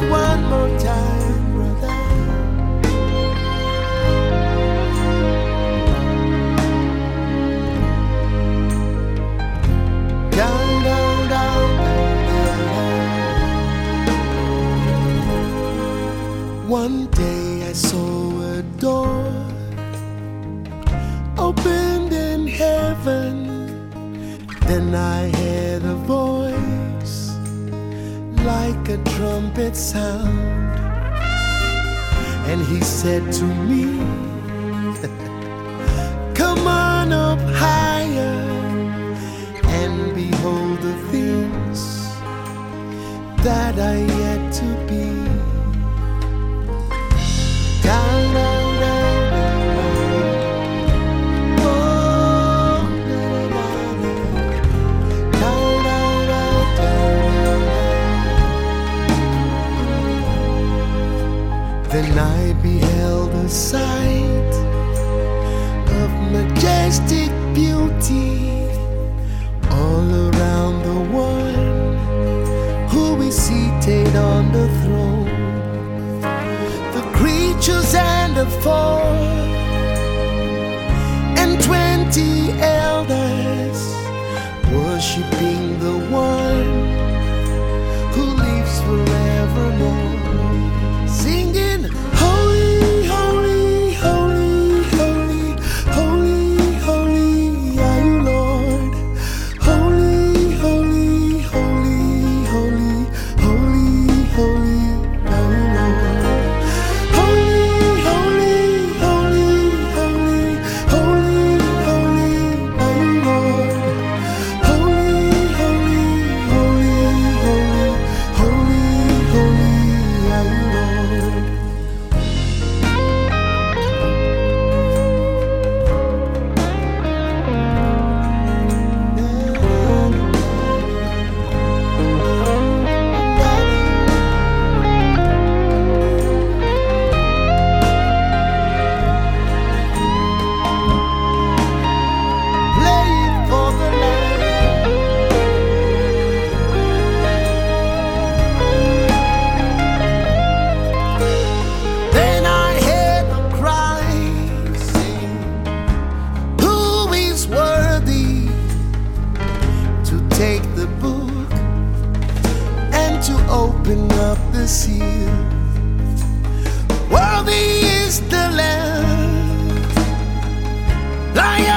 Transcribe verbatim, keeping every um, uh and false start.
one more time, brother. Down, down, down, down, down. One day I saw a door opened in heaven. Then I heard a voice like a trumpet sound, and he said to me, come on up higher and behold the things that are yet to be. Down, down, down, down. Oh, down, down, down, down, down. Then I beheld a sight of majestic beauty all around the one who is seated on the throne. The creatures and the four and twenty elders worshiping the one who lives forevermore, singing, holy, holy, holy, holy, holy, holy are you, Lord. Holy, holy, holy, holy, holy, holy are you, Lord. Holy, holy, holy, holy, holy, holy are you, Lord. Holy, holy, holy, holy, holy, holy are you, Lord. Play it for the Lamb. Then I heard a cry, saying, who is worthy to take the book and to open up the seal? Worthy is the Lamb, Lion